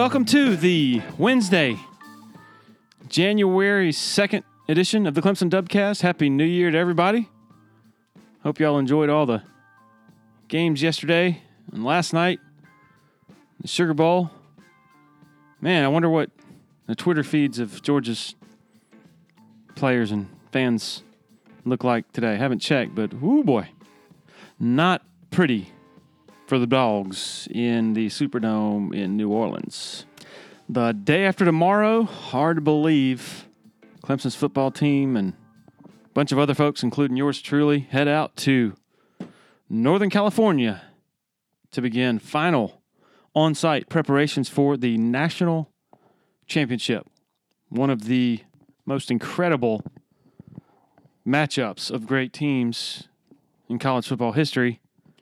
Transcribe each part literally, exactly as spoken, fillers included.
Welcome to the Wednesday, January second edition of the Clemson Dubcast. Happy New Year to everybody. Hope y'all enjoyed all the games yesterday and last night. The Sugar Bowl. Man, I wonder what the Twitter feeds of Georgia's players and fans look like today. I haven't checked, but whoo boy, not pretty for the Dogs in the Superdome in New Orleans. The day after tomorrow, hard to believe, Clemson's football team and a bunch of other folks, including yours truly, head out to Northern California to begin final on-site preparations for the National Championship. One of the most incredible matchups of great teams in college football history,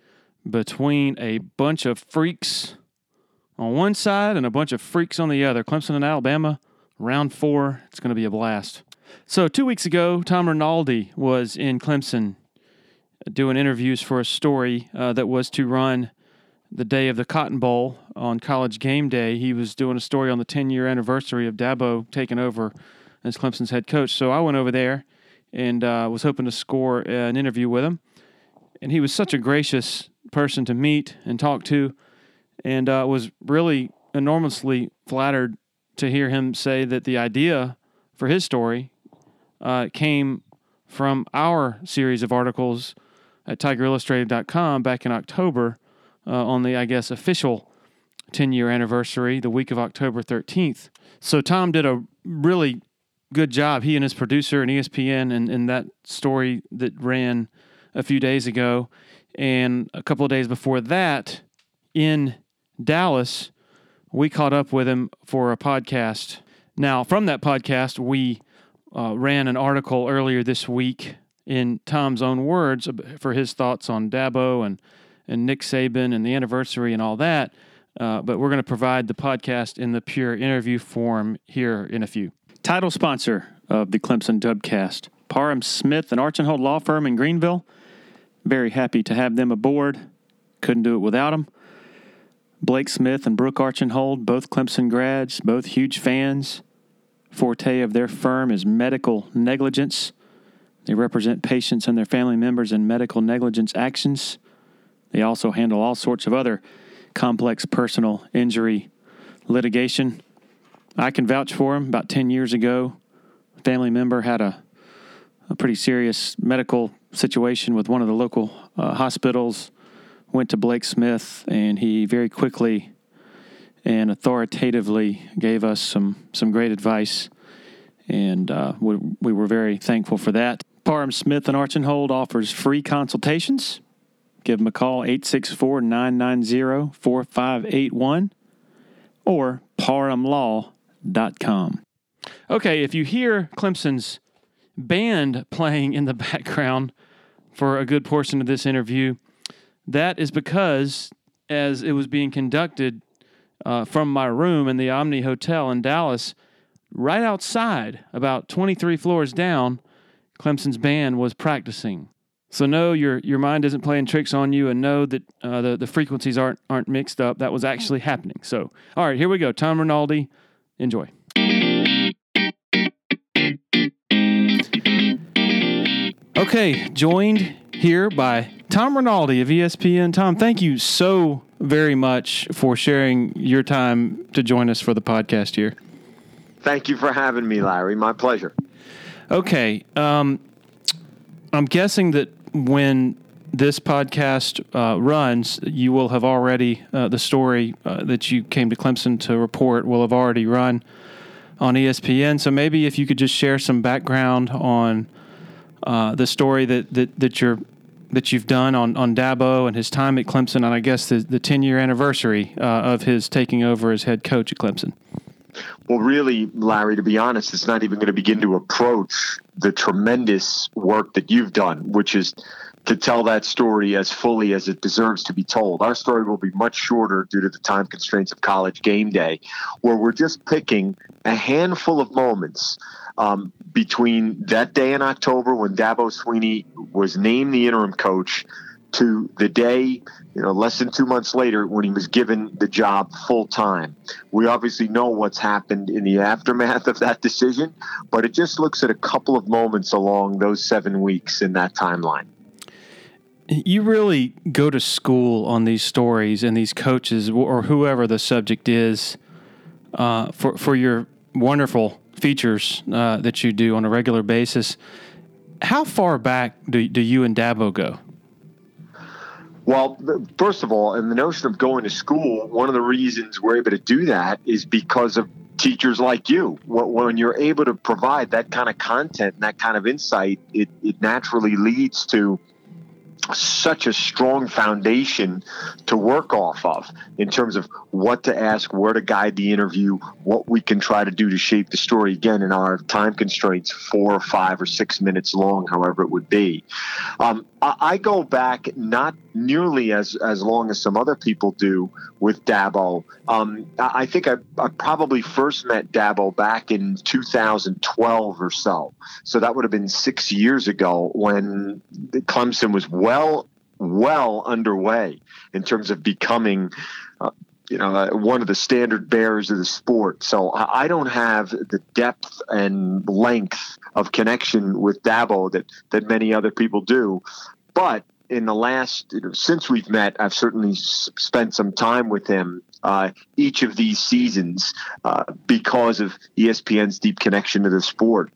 between a bunch of freaks on one side and a bunch of freaks on the other. Clemson and Alabama, round four. It's going to be a blast. So two weeks ago, Tom Rinaldi was in Clemson doing interviews for a story uh, that was to run the day of the Cotton Bowl on College Game Day. He was doing a story on the ten-year anniversary of Dabo taking over as Clemson's head coach. So I went over there and uh, was hoping to score an interview with him. And he was such a gracious person to meet and talk to, and uh, was really enormously flattered to hear him say that the idea for his story uh, came from our series of articles at Tiger Illustrated dot com back in October uh, on the, I guess, official ten-year anniversary, the week of October thirteenth. So Tom did a really good job, he and his producer and E S P N, and, and that story that ran a few days ago. And a couple of days before that, in Dallas, we caught up with him for a podcast. Now, from that podcast, we uh, ran an article earlier this week in Tom's own words for his thoughts on Dabo and, and Nick Saban and the anniversary and all that. Uh, but we're going to provide the podcast in the pure interview form here in a few. Title sponsor of the Clemson Dubcast, Parham Smith and Archenhold Law Firm in Greenville. Very happy to have them aboard. Couldn't do it without them. Blake Smith and Brooke Archenhold, both Clemson grads, both huge fans. Forte of their firm is medical negligence. They represent patients and their family members in medical negligence actions. They also handle all sorts of other complex personal injury litigation. I can vouch for them. About ten years ago, a family member had a, a pretty serious medical situation with one of the local uh, hospitals, went to Blake Smith, and he very quickly and authoritatively gave us some some great advice, and uh, we, we were very thankful for that. Parham Smith and Archenhold offers free consultations. Give them a call, eight six four, nine nine zero, four five eight one or parham law dot com. Okay, if you hear Clemson's band playing in the background for a good portion of this interview, that is because as it was being conducted uh, from my room in the Omni Hotel in Dallas, right outside, about twenty-three floors down, Clemson's band was practicing. So no, your your mind isn't playing tricks on you, and know that uh, the, the frequencies aren't aren't mixed up. That was actually happening. So, all right, here we go. Tom Rinaldi, enjoy. Okay, joined here by Tom Rinaldi of E S P N. Tom, thank you so very much for sharing your time to join us for the podcast here. Thank you for having me, Larry. My pleasure. Okay, um, I'm guessing that when this podcast uh, runs, you will have already, uh, the story uh, that you came to Clemson to report will have already run on E S P N. So maybe if you could just share some background on Uh, the story that, that, that you're that you've done on, on Dabo and his time at Clemson, and I guess the, the ten-year anniversary uh, of his taking over as head coach at Clemson. Well, really, Larry, to be honest, it's not even going to begin to approach the tremendous work that you've done, which is to tell that story as fully as it deserves to be told. Our story will be much shorter due to the time constraints of College Game Day, where we're just picking a handful of moments um, between that day in October when Dabo Swinney was named the interim coach to the day, you know, less than two months later when he was given the job full time. We obviously know what's happened in the aftermath of that decision, but it just looks at a couple of moments along those seven weeks in that timeline. You really go to school on these stories and these coaches or whoever the subject is uh, for, for your wonderful features uh, that you do on a regular basis. How far back do, do you and Dabo go? Well, first of all, in the notion of going to school, one of the reasons we're able to do that is because of teachers like you. When you're able to provide that kind of content and that kind of insight, it, it naturally leads to such a strong foundation to work off of in terms of what to ask, where to guide the interview, what we can try to do to shape the story. Again, in our time constraints, four or five or six minutes long, however it would be. Um, I, I go back not nearly as, as long as some other people do with Dabo. Um, I, I think I, I probably first met Dabo back in two thousand twelve or so. So that would have been six years ago when Clemson was well, well underway in terms of becoming, uh, you know, uh, one of the standard bearers of the sport. So I, I don't have the depth and length of connection with Dabo that, that many other people do. But in the last, you know, since we've met, I've certainly s- spent some time with him uh, each of these seasons uh, because of E S P N's deep connection to the sport.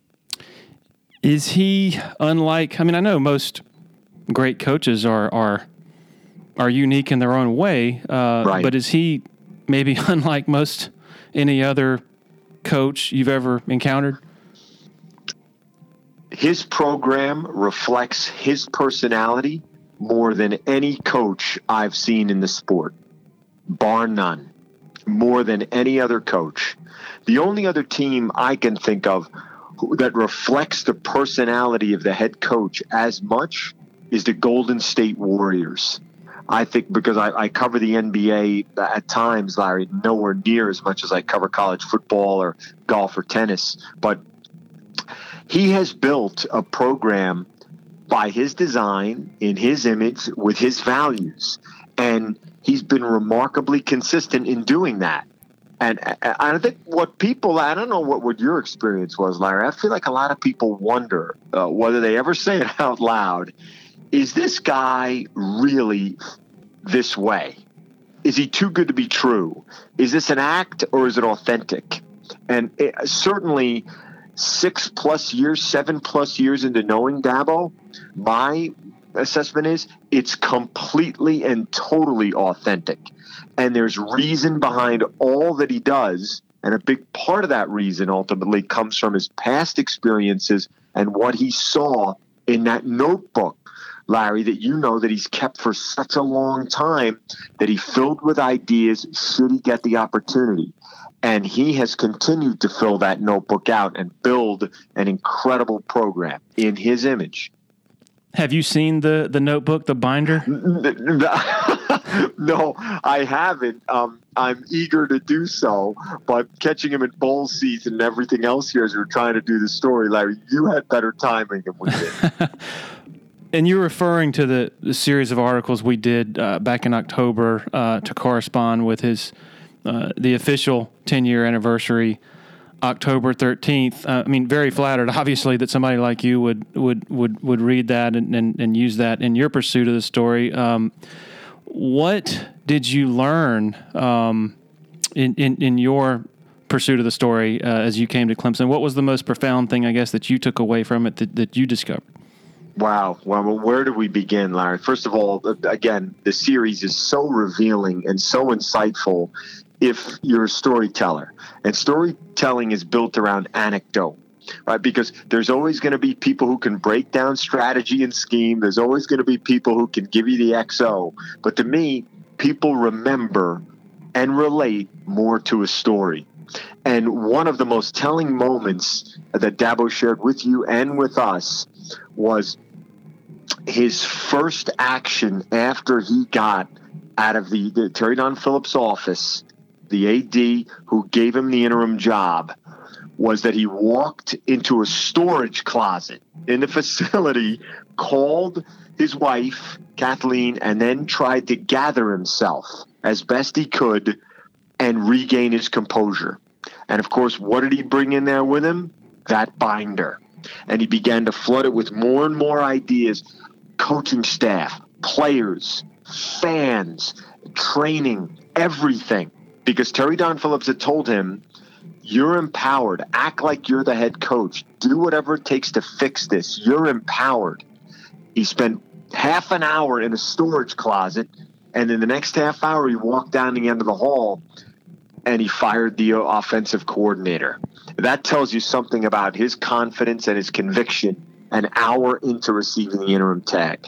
Is he unlike, I mean, I know most great coaches are are are unique in their own way, uh, Right. but is he maybe unlike most any other coach you've ever encountered? His program reflects his personality more than any coach I've seen in the sport, bar none, more than any other coach. The only other team I can think of that reflects the personality of the head coach as much is the Golden State Warriors. I think because I, I cover the N B A at times, Larry, nowhere near as much as I cover college football or golf or tennis. But he has built a program by his design, in his image, with his values. And he's been remarkably consistent in doing that. And I think what people, I don't know what, what your experience was, Larry. I feel like a lot of people wonder uh, whether they ever say it out loud. Is this guy really this way? Is he too good to be true? Is this an act or is it authentic? And it, certainly six plus years, seven plus years into knowing Dabo, my assessment is it's completely and totally authentic. And there's reason behind all that he does. And a big part of that reason ultimately comes from his past experiences and what he saw in that notebook, Larry, that you know that he's kept for such a long time, that he filled with ideas should he get the opportunity. And he has continued to fill that notebook out and build an incredible program in his image. Have you seen the, the notebook, the binder? No, I haven't. Um, I'm eager to do so, but catching him at bowl season and everything else here as we're trying to do the story, Larry, you had better timing than we did. And you're referring to the, the series of articles we did uh, back in October uh, to correspond with his uh, the official ten-year anniversary, October thirteenth. Uh, I mean, very flattered, obviously, that somebody like you would would would, would read that and, and, and use that in your pursuit of the story. Um, what did you learn um, in, in, in your pursuit of the story uh, as you came to Clemson? What was the most profound thing, I guess, that you took away from it that, that you discovered? Wow. Well, where do we begin, Larry? First of all, again, the series is so revealing and so insightful if you're a storyteller. And storytelling is built around anecdote, right? Because there's always going to be people who can break down strategy and scheme. There's always going to be people who can give you the X O. But to me, people remember and relate more to a story. And one of the most telling moments that Dabo shared with you and with us was his first action after he got out of the, the Terry Don Phillips' office, the A D who gave him the interim job, was that he walked into a storage closet in the facility, called his wife, Kathleen, and then tried to gather himself as best he could and regain his composure. And of course, what did he bring in there with him? That binder. And he began to flood it with more and more ideas, coaching staff, players, fans, training, everything. Because Terry Don Phillips had told him, you're empowered. Act like you're the head coach. Do whatever it takes to fix this. You're empowered. He spent half an hour in a storage closet, and in the next half hour, he walked down the end of the hall, and he fired the offensive coordinator. That tells you something about his confidence and his conviction an hour into receiving the interim tag.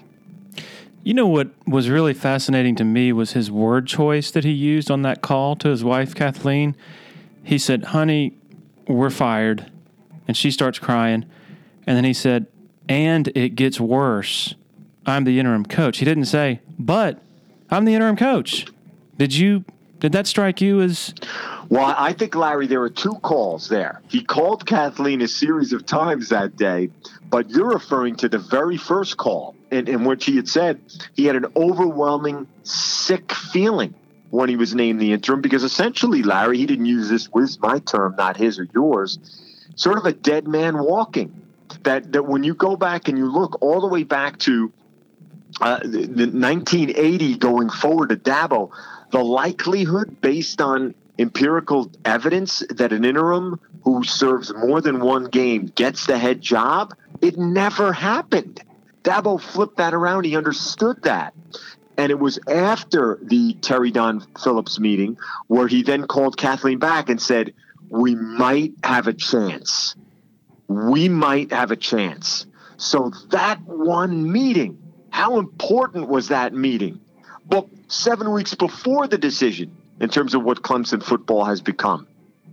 You know what was really fascinating to me was his word choice that he used on that call to his wife, Kathleen. He said, honey, we're fired. And she starts crying. And then he said, and it gets worse. I'm the interim coach. He didn't say, but I'm the interim coach. Did you, did that strike you as... Well, I think, Larry, there were two calls there. He called Kathleen a series of times that day, but you're referring to the very first call in, in which he had said he had an overwhelming sick feeling when he was named the interim, because essentially, Larry, he didn't use this was my term, not his or yours, sort of a dead man walking. That that when you go back and you look all the way back to uh, the, the nineteen eighty going forward to Dabo, the likelihood based on empirical evidence that an interim who serves more than one game gets the head job, it never happened. Dabo flipped that around. He understood that. And it was after the Terry Don Phillips meeting where he then called Kathleen back and said, we might have a chance. We might have a chance. So that one meeting, how important was that meeting? Well, seven weeks before the decision in terms of what Clemson football has become.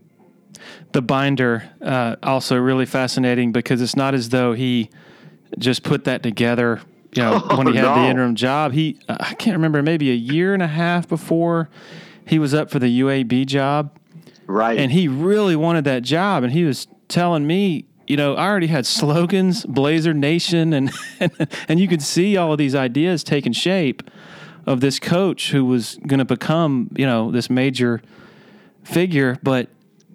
The binder, uh, also really fascinating because it's not as though he just put that together, you know, oh, when he had no. the interim job. He, uh, I can't remember, maybe a year and a half before he was up for the U A B job. Right. And he really wanted that job. And he was telling me, you know, I already had slogans, Blazer Nation, and, and, and you could see all of these ideas taking shape of this coach who was going to become, you know, this major figure. But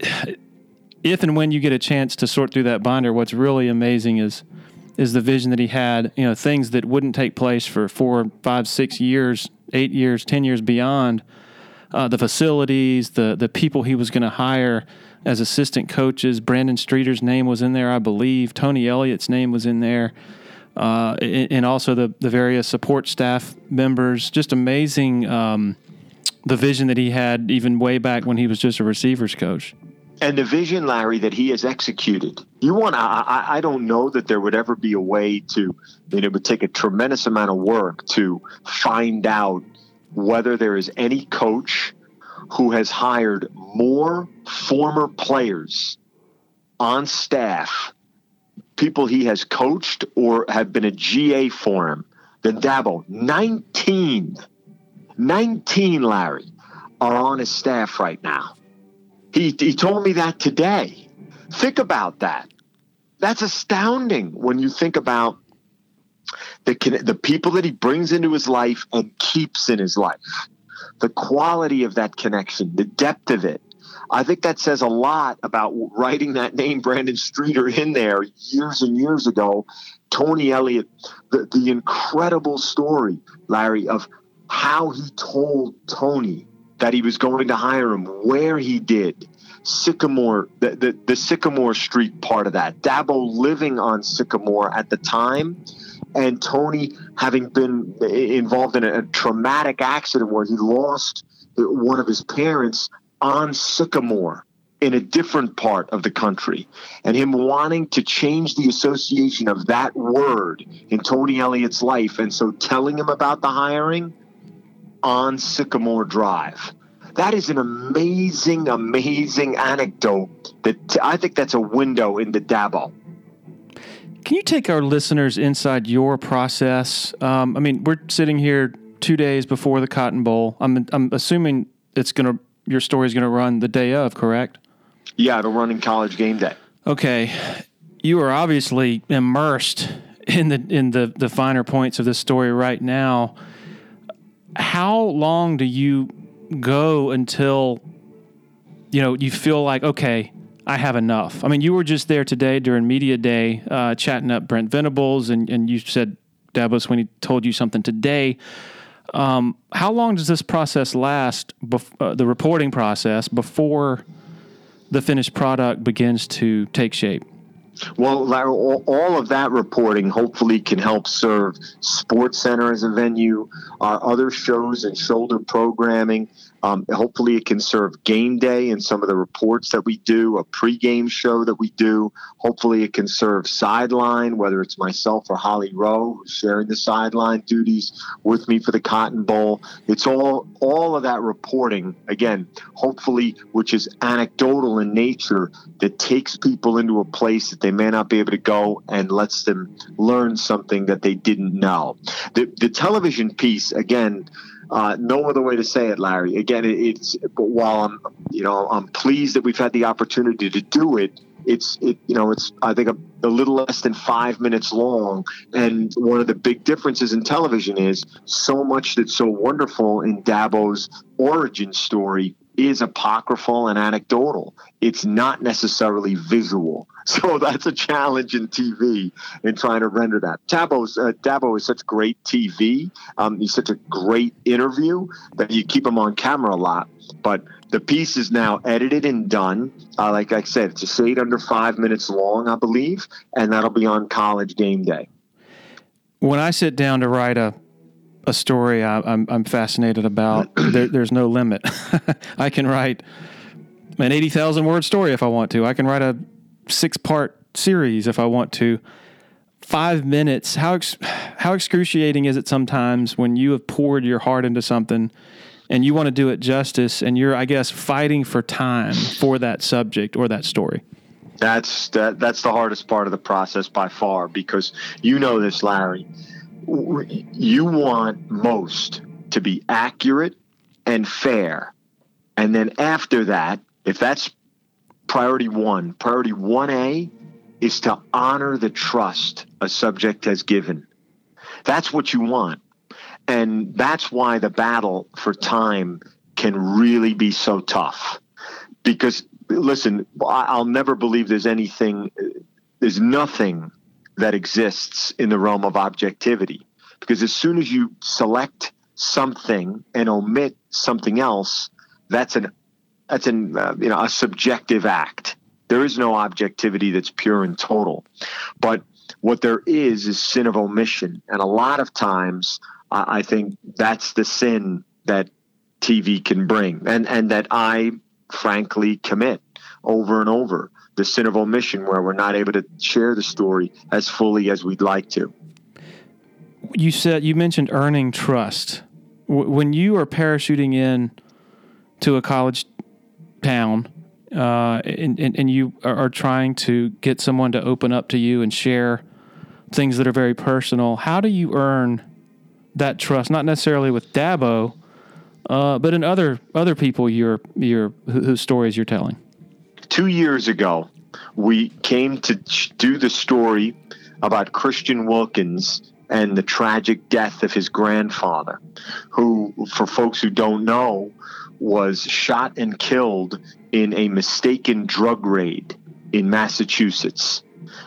if and when you get a chance to sort through that binder, what's really amazing is is the vision that he had, you know, things that wouldn't take place for four, five, six years, eight years, ten years beyond, uh, the facilities, the the people he was going to hire as assistant coaches. Brandon Streeter's name was in there, I believe. Tony Elliott's name was in there. Uh, and also the, the various support staff members. Just amazing, um, the vision that he had even way back when he was just a receivers coach. And the vision, Larry, that he has executed. You want? I, I don't know that there would ever be a way to. I mean, it would take a tremendous amount of work to find out whether there is any coach who has hired more former players on staff, people he has coached or have been a G A for him, than Dabo. nineteen, nineteen, Larry, are on his staff right now. He he told me that today. Think about that. That's astounding when you think about the the people that he brings into his life and keeps in his life. The quality of that connection, the depth of it. I think that says a lot about writing that name, Brandon Streeter, in there years and years ago. Tony Elliott, the, the incredible story, Larry, of how he told Tony that he was going to hire him, where he did. Sycamore, the, the, the Sycamore Street part of that. Dabo living on Sycamore at the time, and Tony having been involved in a, a traumatic accident where he lost one of his parents on Sycamore in a different part of the country, and him wanting to change the association of that word in Tony Elliott's life, and so telling him about the hiring on Sycamore Drive. That is an amazing, amazing anecdote that I think that's a window into Dabo. Can you take our listeners inside your process? Um, I mean, we're sitting here two days before the Cotton Bowl. I'm I'm assuming it's gonna your story is gonna run the day of, correct? Yeah, it'll run in College Game Day. Okay, you are obviously immersed in the in the, the finer points of this story right now, how long do you go until, you know, you feel like, okay, I have enough? I mean, you were just there today during Media Day uh, chatting up Brent Venables, and, and you said Dabo Swinney told you something today. Um, how long does this process last, bef- uh, the reporting process, before the finished product begins to take shape? Well, Larry, all of that reporting hopefully can help serve SportsCenter as a venue, our other shows and shoulder programming. Um, hopefully it can serve Game Day and some of the reports that we do, a pregame show that we do. Hopefully it can serve Sideline, whether it's myself or Holly Rowe, who's sharing the sideline duties with me for the Cotton Bowl. It's all all of that reporting, again, hopefully, which is anecdotal in nature, that takes people into a place that they may not be able to go and lets them learn something that they didn't know. The, the television piece, again, Uh, no other way to say it, Larry. Again, it, it's but while I'm, you know, I'm pleased that we've had the opportunity to do it. It's, it, you know, it's I think a, a little less than five minutes long. And one of the big differences in television is so much that's so wonderful in Dabo's origin story is apocryphal and anecdotal. It's not necessarily visual. So that's a challenge in T V in trying to render that. Dabo's, uh, Dabo is such great T V. Um, he's such a great interview that you keep him on camera a lot. But the piece is now edited and done. Uh, like I said, it's a shade under five minutes long, I believe, and that'll be on College Game Day. When I sit down to write a a story I, I'm I'm fascinated about, there, there's no limit. I can write an eighty thousand word story if I want to. I can write a six part series if I want to. Five minutes. How ex- how excruciating is it sometimes when you have poured your heart into something and you want to do it justice, and you're, I guess, fighting for time for that subject or that story? That's that, that's the hardest part of the process by far, because you know this, Larry. You want most to be accurate and fair. And then after that, if that's priority one, priority one A is to honor the trust a subject has given. That's what you want. And that's why the battle for time can really be so tough. Because, listen, I'll never believe there's anything, there's nothing that exists in the realm of objectivity, because as soon as you select something and omit something else, that's an that's an uh, you know a subjective act. There is no objectivity that's pure and total. But what there is is sin of omission, and a lot of times uh, I think that's the sin that T V can bring, and and that I frankly commit over and over. The sin of omission, where we're not able to share the story as fully as we'd like to. You said, you mentioned earning trust. W- when you are parachuting in to a college town uh, and, and, and you are, are trying to get someone to open up to you and share things that are very personal, how do you earn that trust? Not necessarily with Dabo, uh, but in other other people you're, you're, whose stories you're telling. Two years ago, we came to do the story about Christian Wilkins and the tragic death of his grandfather, who, for folks who don't know, was shot and killed in a mistaken drug raid in Massachusetts.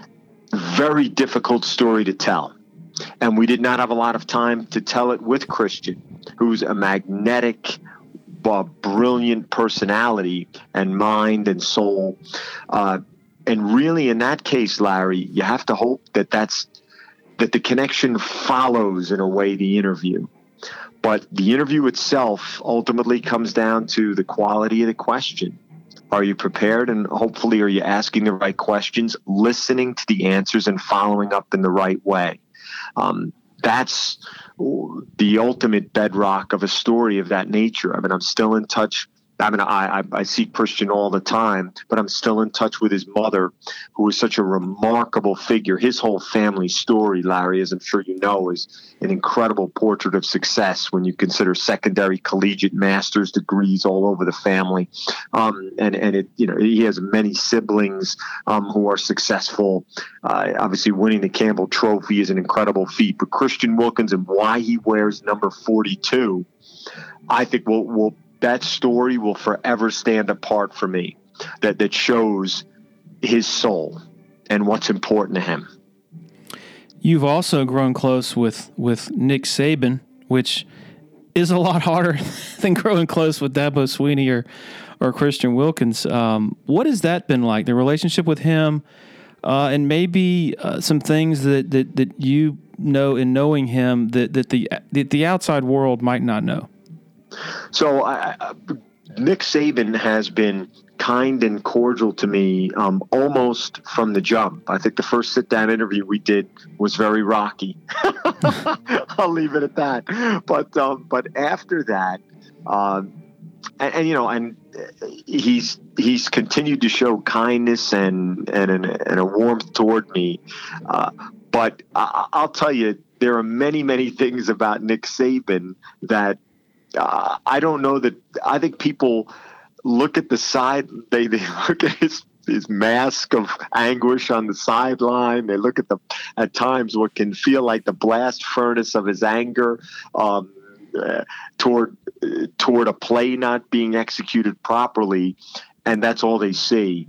Very difficult story to tell. And we did not have a lot of time to tell it with Christian, who's a magnetic, a brilliant personality and mind and soul. Uh, and really, in that case, Larry, you have to hope that that's that the connection follows in a way the interview. But the interview itself ultimately comes down to the quality of the question. Are you prepared? And hopefully, are you asking the right questions, listening to the answers, and following up in the right way? Um, that's the ultimate bedrock of a story of that nature. I mean, I'm still in touch I mean, I, I, I see Christian all the time, but I'm still in touch with his mother, who was such a remarkable figure. His whole family story, Larry, as I'm sure you know, is an incredible portrait of success when you consider secondary, collegiate, master's degrees all over the family. Um, and, and it, you know, he has many siblings um, who are successful. Uh, obviously, winning the Campbell Trophy is an incredible feat. But Christian Wilkins and why he wears number forty-two, I think will will that story will forever stand apart for me. That that shows his soul and what's important to him. You've also grown close with, with Nick Saban, which is a lot harder than growing close with Dabo Swinney or or Christian Wilkins. Um, what has that been like? The relationship with him, uh, and maybe uh, some things that, that, that you know in knowing him that that the that the outside world might not know. So uh, Nick Saban has been kind and cordial to me um, almost from the jump. I think the first sit-down interview we did was very rocky. I'll leave it at that. But um, but after that, um, and, and you know, and he's he's continued to show kindness and and an, and a warmth toward me. Uh, but I, I'll tell you, there are many many things about Nick Saban that. Uh, I don't know that I think people look at the side, they, they look at his, his mask of anguish on the sideline. They look at the, at times what can feel like the blast furnace of his anger um, uh, toward, uh, toward a play not being executed properly. And that's all they see.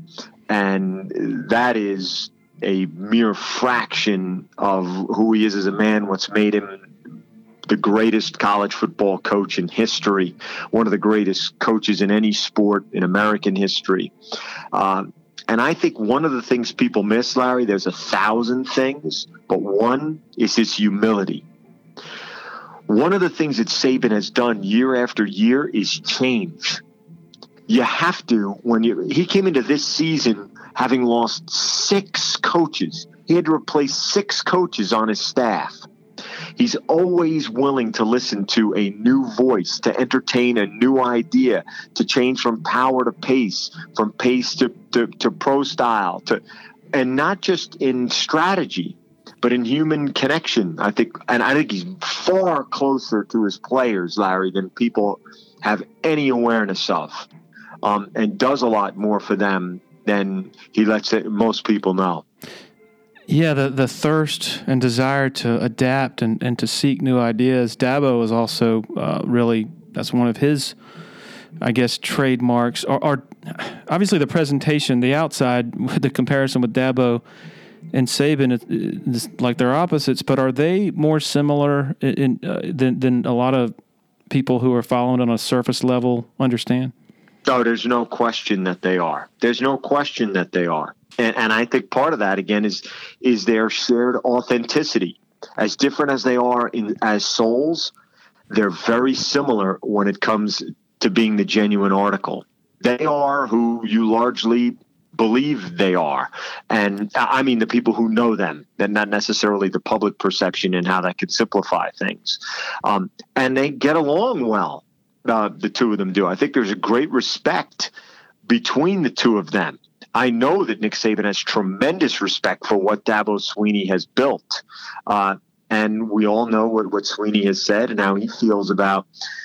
And that is a mere fraction of who he is as a man, what's made him the greatest college football coach in history, one of the greatest coaches in any sport in American history. Um, and I think one of the things people miss, Larry, there's a thousand things, but one is his humility. One of the things that Saban has done year after year is change. You have to, when you, he came into this season having lost six coaches. He had to replace six coaches on his staff. He's always willing to listen to a new voice, to entertain a new idea, to change from power to pace, from pace to, to, to pro style, to, and not just in strategy, but in human connection. I think, and I think he's far closer to his players, Larry, than people have any awareness of, um, and does a lot more for them than he lets it, most people know. Yeah, the, the thirst and desire to adapt and, and to seek new ideas. Dabo is also uh, really, that's one of his, I guess, trademarks. Or, or obviously the presentation, the outside, the comparison with Dabo and Saban is like they're opposites, but are they more similar in, uh, than, than a lot of people who are following on a surface level understand? No, there's no question that they are. There's no question that they are. And, and I think part of that, again, is is their shared authenticity. As different as they are in as souls, they're very similar when it comes to being the genuine article. They are who you largely believe they are. And I mean the people who know them, and not necessarily the public perception and how that could simplify things. Um, and they get along well, uh, the two of them do. I think there's a great respect between the two of them. I know that Nick Saban has tremendous respect for what Dabo Swinney has built. Uh, and we all know what, what Swinney has said and how he feels about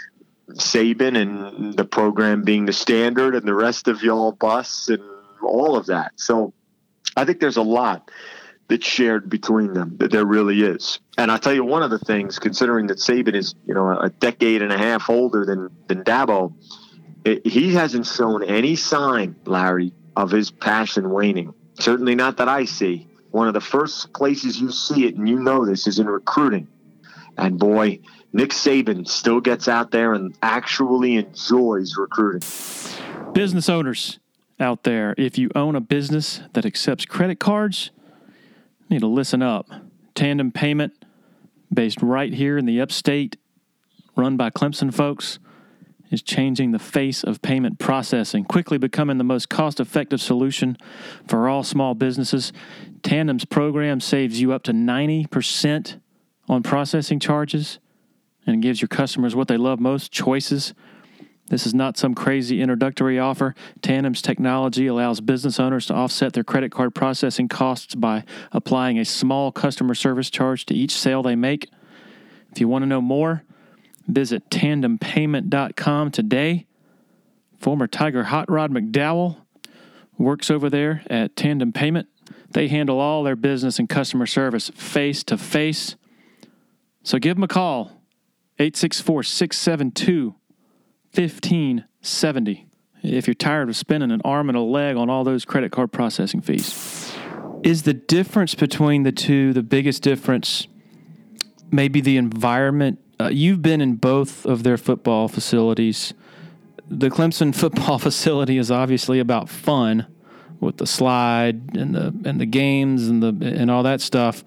Saban and the program being the standard and the rest of y'all bus and all of that. So I think there's a lot that's shared between them, that there really is. And I'll tell you one of the things, considering that Saban is, you know, a decade and a half older than, than Dabo, it, he hasn't shown any sign, Larry, of his passion waning. Certainly not that I see. One of the first places you see it, and you know this, is in recruiting. And boy, Nick Saban still gets out there and actually enjoys recruiting. Business owners out there, if you own a business that accepts credit cards, you need to listen up. Tandem Payment, based right here in the upstate, run by Clemson folks, is changing the face of payment processing, quickly becoming the most cost-effective solution for all small businesses. Tandem's program saves you up to ninety percent on processing charges and gives your customers what they love most, choices. This is not some crazy introductory offer. Tandem's technology allows business owners to offset their credit card processing costs by applying a small customer service charge to each sale they make. If you want to know more, visit tandem payment dot com today. Former Tiger Hot Rod McDowell works over there at Tandem Payment. They handle all their business and customer service face to face. So give them a call, eight six four, six seven two, fifteen seventy. If you're tired of spending an arm and a leg on all those credit card processing fees. Is the difference between the two, the biggest difference, maybe the environment? Uh, you've been in both of their football facilities. The Clemson football facility is obviously about fun with the slide and the and the games and the and all that stuff.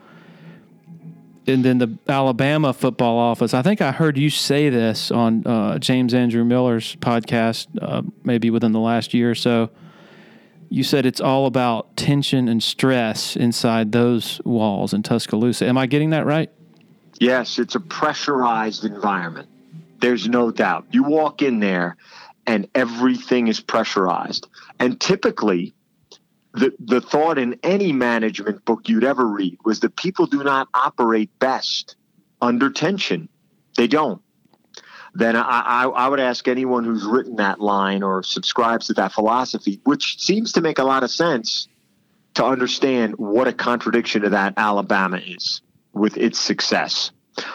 And then the Alabama football office, I think I heard you say this on uh, James Andrew Miller's podcast, uh, maybe within the last year or so. You said it's all about tension and stress inside those walls in Tuscaloosa. Am I getting that right? Yes, it's a pressurized environment. There's no doubt. You walk in there and everything is pressurized. And typically, the, the thought in any management book you'd ever read was that people do not operate best under tension. They don't. Then I, I, I would ask anyone who's written that line or subscribes to that philosophy, which seems to make a lot of sense, to understand what a contradiction to that Alabama is with its success.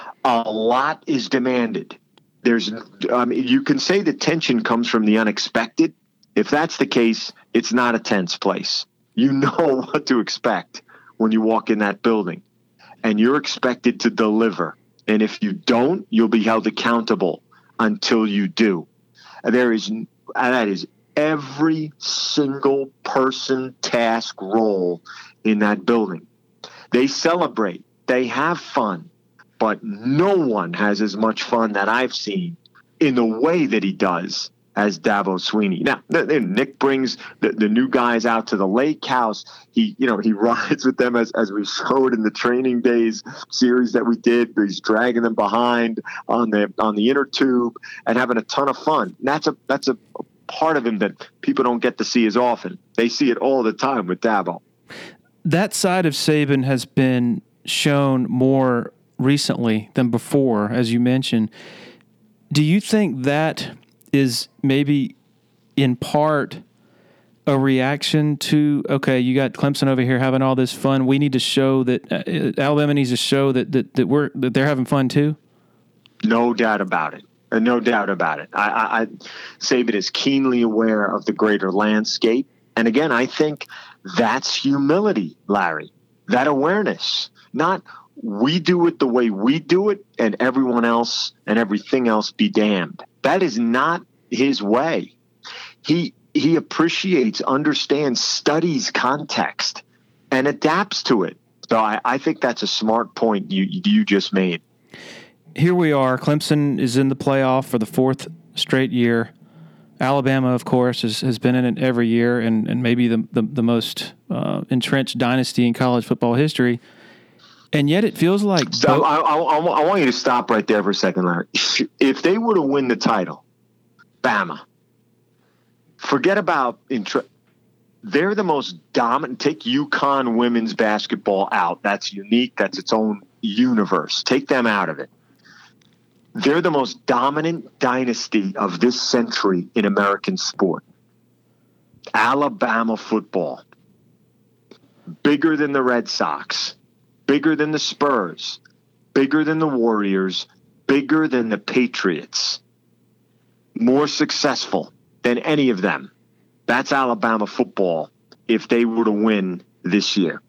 A lot is demanded. There's, I mean, you can say that tension comes from the unexpected. If that's the case, it's not a tense place. You know what to expect when you walk in that building, and you're expected to deliver. And if you don't, you'll be held accountable until you do. There is, that is every single person, task, role in that building. They celebrate, they have fun, but no one has as much fun that I've seen in the way that he does as Dabo Swinney. Now, Nick brings the, the new guys out to the lake house. He, you know, he rides with them as, as we showed in the Training Days series that we did. He's dragging them behind on the on the inner tube and having a ton of fun. And that's a that's a part of him that people don't get to see as often. They see it all the time with Dabo. That side of Saban has been shown more recently than before, as you mentioned. Do you think that is maybe in part a reaction to, okay, you got Clemson over here having all this fun. We need to show that uh, Alabama needs to show that, that, that we're, that they're having fun too. No doubt about it. Uh, no doubt about it. I, I, I Saban is keenly aware of the greater landscape. And again, I think that's humility, Larry, that awareness, not we do it the way we do it and everyone else and everything else be damned. That is not his way. He he appreciates, understands, studies context, and adapts to it. So I, I think that's a smart point you you just made. Here we are. Clemson is in the playoff for the fourth straight year. Alabama, of course, has, has been in it every year and, and maybe the, the, the most uh, entrenched dynasty in college football history. And yet it feels like... So bo- I, I, I want you to stop right there for a second, Larry. If they were to win the title, Bama, forget about... Intra- they're the most dominant... Take UConn women's basketball out. That's unique. That's its own universe. Take them out of it. They're the most dominant dynasty of this century in American sport. Alabama football. Bigger than the Red Sox. Bigger than the Spurs, bigger than the Warriors, bigger than the Patriots, more successful than any of them. That's Alabama football if they were to win this year.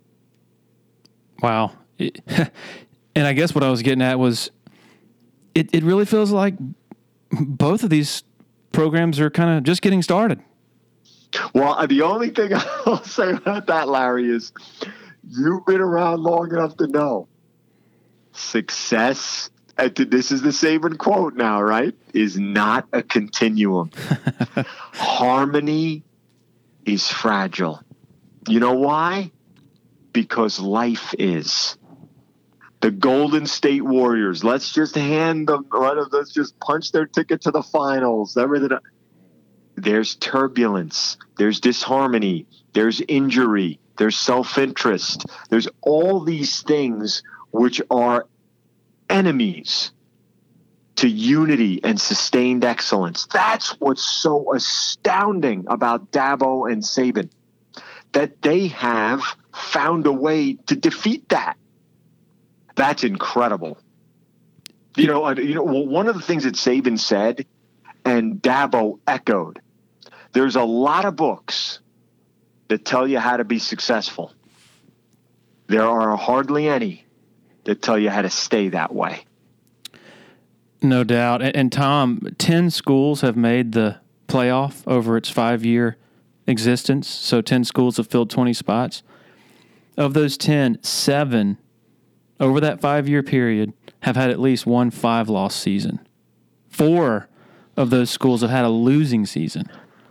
Wow. It, and I guess what I was getting at was it, it really feels like both of these programs are kind of just getting started. Well, the only thing I'll say about that, Larry, is you've been around long enough to know success, and this is the Saban quote now, right, is not a continuum. Harmony is fragile. You know why? Because life is. the Golden State Warriors. Let's just hand them, let's just punch their ticket to the finals. Everything. There's turbulence. There's disharmony. There's injury. There's self-interest. There's all these things which are enemies to unity and sustained excellence. That's what's so astounding about Dabo and Saban, that they have found a way to defeat that. That's incredible. You know, you know, one of the things that Saban said and Dabo echoed, there's a lot of books that tell you how to be successful. There are hardly any that tell you how to stay that way. No doubt. And, and Tom, ten schools have made the playoff over its five-year existence. So ten schools have filled twenty spots. Of those ten, seven over that five-year period have had at least one five-loss season. Four of those schools have had a losing season.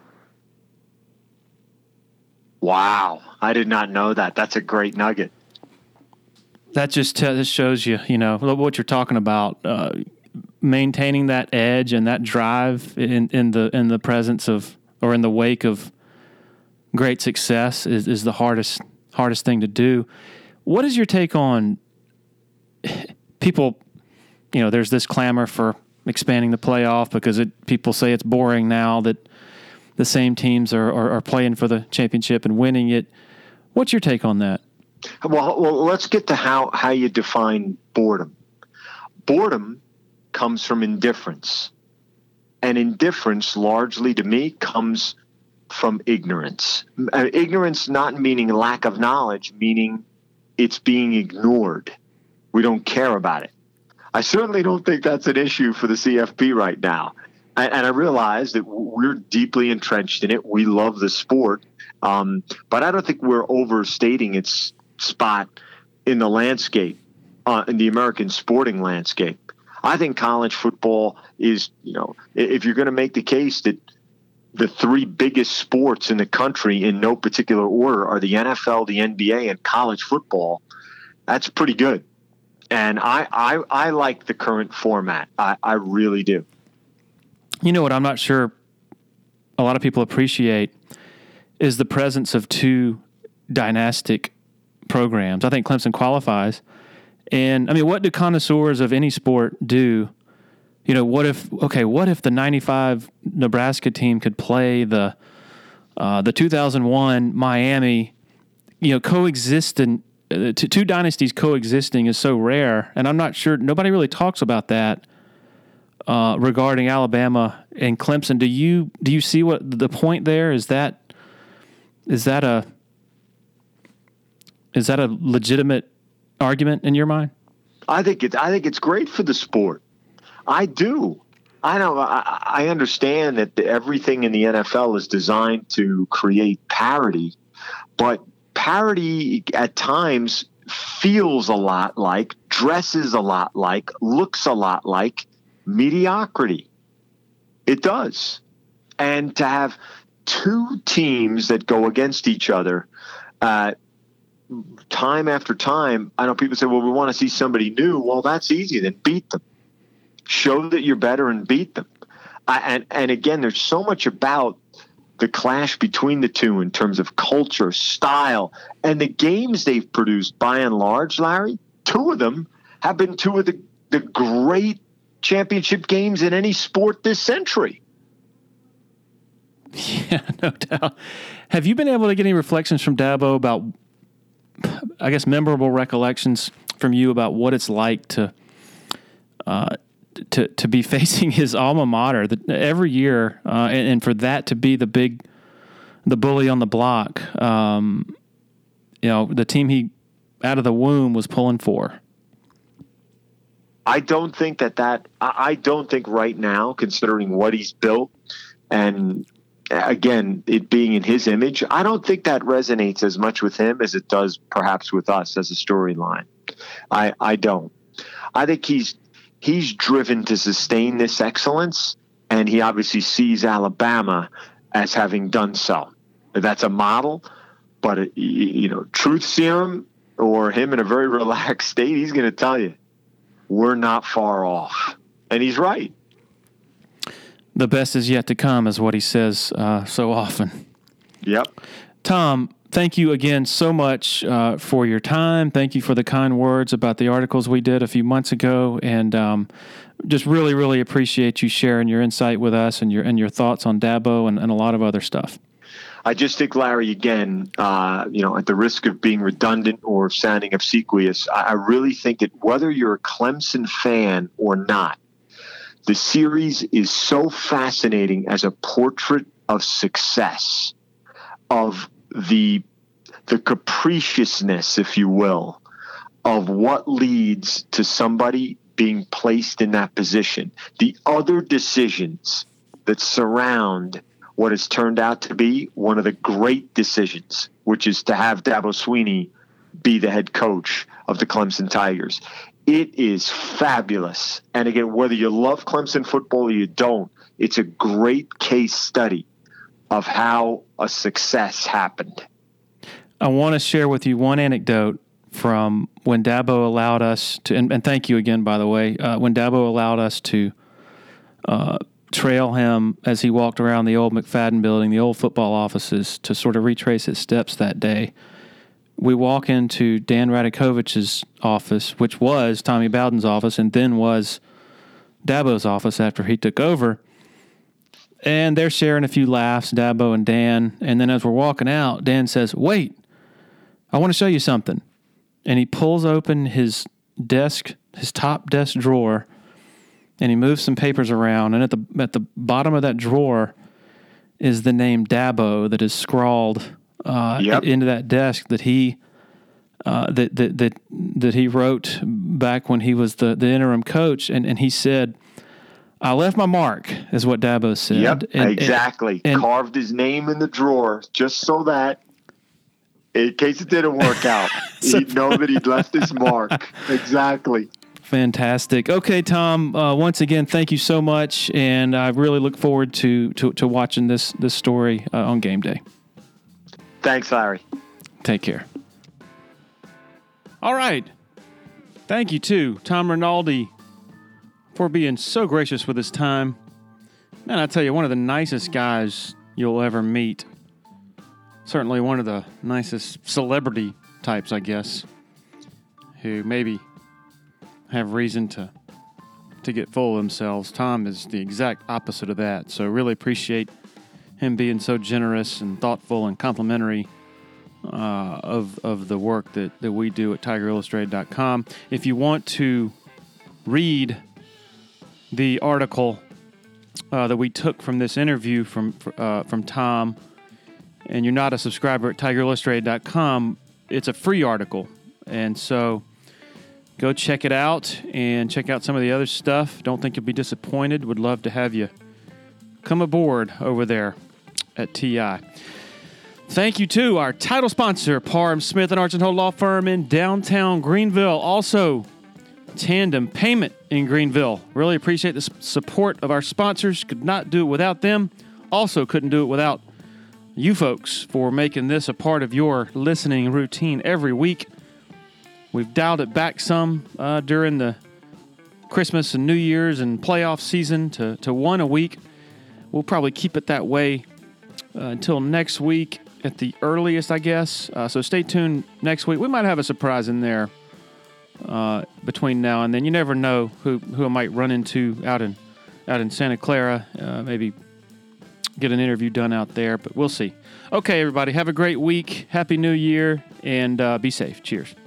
Wow. I did not know that. That's a great nugget. That just t- this shows you, you know, what you're talking about. Uh, maintaining that edge and that drive in, in the in the presence of, or in the wake of great success is, is the hardest hardest thing to do. What is your take on people? You know, there's this clamor for expanding the playoff because it, people say it's boring now that the same teams are, are, are playing for the championship and winning it. What's your take on that? Well, well, let's get to how, how you define boredom. Boredom comes from indifference. And indifference, largely to me, comes from ignorance. Uh, ignorance not meaning lack of knowledge, meaning it's being ignored. We don't care about it. I certainly don't think that's an issue for the C F P right now. And, and I realize that we're deeply entrenched in it. We love the sport. Um, but I don't think we're overstating its spot in the landscape, uh, in the American sporting landscape. I think college football is, you know, if you're going to make the case that the three biggest sports in the country in no particular order are the N F L, the N B A, and college football, that's pretty good. And I, I, I like the current format. I, I really do. You know what I'm not sure a lot of people appreciate is the presence of two dynastic programs. I think Clemson qualifies. And, I mean, what do connoisseurs of any sport do? You know, what if, okay, what if the ninety-five Nebraska team could play the uh, the two thousand one Miami, you know, coexistent, uh, two dynasties coexisting is so rare. And I'm not sure, nobody really talks about that uh, regarding Alabama and Clemson. Do you do you see what the point there is? That is that a is that a legitimate argument in your mind? I think it. I think it's great for the sport. I do. I know. I, I understand that the, everything in the N F L is designed to create parity, but parity at times feels a lot like, dresses a lot like, looks a lot like mediocrity. It does. And to have two teams that go against each other, uh, time after time, I know people say, well, we want to see somebody new. Well, that's easy. Then beat them. Show that you're better and beat them. I, and, and again, there's so much about the clash between the two in terms of culture, style, and the games they've produced by and large, Larry. Two of them have been two of the, the great championship games in any sport this century. Yeah, no doubt. Have you been able to get any reflections from Dabo about, I guess, memorable recollections from you about what it's like to uh, to to be facing his alma mater that every year, uh, and, and for that to be the big, the bully on the block, um, you know, the team he out of the womb was pulling for? I don't think that that I don't think right now, considering what he's built, and again, it being in his image, I don't think that resonates as much with him as it does perhaps with us as a storyline. I, I don't. I think he's he's driven to sustain this excellence, and he obviously sees Alabama as having done so. That's a model, but, it, you know, truth serum, or him in a very relaxed state, he's going to tell you, we're not far off. And he's right. The best is yet to come is what he says uh, so often. Yep. Tom, thank you again so much uh, for your time. Thank you for the kind words about the articles we did a few months ago, and um, just really, really appreciate you sharing your insight with us and your and your thoughts on Dabo and, and a lot of other stuff. I just think, Larry, again, uh, you know, at the risk of being redundant or sounding obsequious, I, I really think that whether you're a Clemson fan or not, the series is so fascinating as a portrait of success, of the the capriciousness, if you will, of what leads to somebody being placed in that position. The other decisions that surround what has turned out to be one of the great decisions, which is to have Dabo Swinney be the head coach of the Clemson Tigers. It is fabulous. And again, whether you love Clemson football or you don't, it's a great case study of how a success happened. I want to share with you one anecdote from when Dabo allowed us to, and, and thank you again, by the way, uh, when Dabo allowed us to uh, trail him as he walked around the old McFadden building, the old football offices, to sort of retrace his steps that day. We walk into Dan Radakovich's office, which was Tommy Bowden's office and then was Dabo's office after he took over. And they're sharing a few laughs, Dabo and Dan. And then as we're walking out, Dan says, "Wait, I want to show you something." And he pulls open his desk, his top desk drawer, and he moves some papers around. And at the at the bottom of that drawer is the name Dabo that is scrawled uh, yep. into that desk that he uh, that, that that that he wrote back when he was the, the interim coach. And, and he said, "I left my mark," is what Dabo said. Yep, and, exactly. And, and, carved his name in the drawer just so that, in case it didn't work out, so he'd know that he'd left his mark. Exactly. Fantastic. Okay, Tom, uh, once again, thank you so much, and I really look forward to to, to watching this, this story uh, on game day. Thanks, Larry. Take care. All right. Thank you, too, Tom Rinaldi, for being so gracious with his time. Man, I tell you, one of the nicest guys you'll ever meet. Certainly one of the nicest celebrity types, I guess, who maybe have reason to to get full of themselves. Tom is the exact opposite of that. So really appreciate him being so generous and thoughtful and complimentary uh, of of the work that, that we do at Tiger Illustrated dot com. If you want to read the article uh, that we took from this interview from uh, from Tom, and you're not a subscriber at Tiger Illustrated dot com, it's a free article. And so go check it out and check out some of the other stuff. Don't think you'll be disappointed. Would love to have you come aboard over there at T I. Thank you to our title sponsor, Parham Smith and Archenhold Law Firm in downtown Greenville. Also, Tandem Payment in Greenville. Really appreciate the support of our sponsors. Could not do it without them. Also couldn't do it without you folks for making this a part of your listening routine every week. We've dialed it back some uh, during the Christmas and New Year's and playoff season to, to one a week. We'll probably keep it that way uh, until next week at the earliest, I guess. Uh, so stay tuned next week. We might have a surprise in there uh, between now and then. You never know who, who I might run into out in out in Santa Clara. Uh, maybe get an interview done out there, but we'll see. Okay, everybody, have a great week. Happy New Year, and uh, be safe. Cheers.